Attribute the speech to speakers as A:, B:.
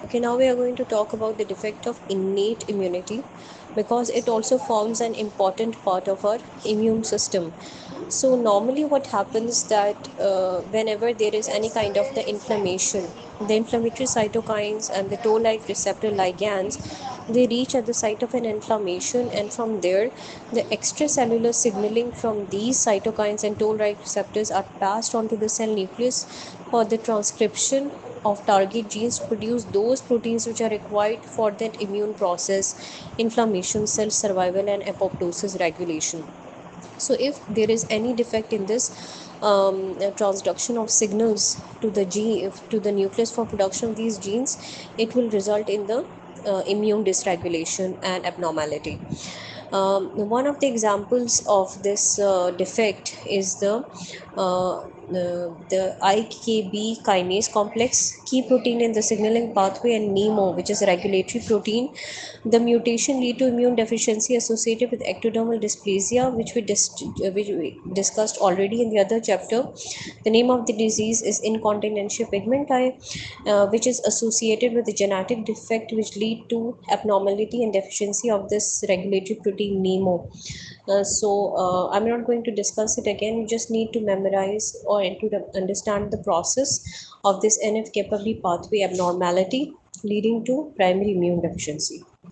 A: Okay, now we are going to talk about the defect of innate immunity because it also forms an important part of our immune system. So normally what happens that whenever there is any kind of the inflammation, the inflammatory cytokines and the toll-like receptor ligands, they reach at the site of an inflammation, and from there the extracellular signaling from these cytokines and toll-like receptors are passed on to the cell nucleus for the transcription of target genes to produce those proteins which are required for that immune process, inflammation, cell survival, and apoptosis regulation. So if there is any defect in this transduction of signals to the gene, to the nucleus for production of these genes, it will result in the immune dysregulation and abnormality. One of the examples of this defect is the IKB kinase complex, key protein in the signaling pathway, and NEMO, which is a regulatory protein. The mutation lead to immune deficiency associated with ectodermal dysplasia, which we discussed already in the other chapter. The name of the disease is incontinentia pigmenti, which is associated with a genetic defect which lead to abnormality and deficiency of this regulatory protein NEMO. I'm not going to discuss it again. You just need to memorize or to understand the process of this NF-kappa B pathway abnormality leading to primary immune deficiency.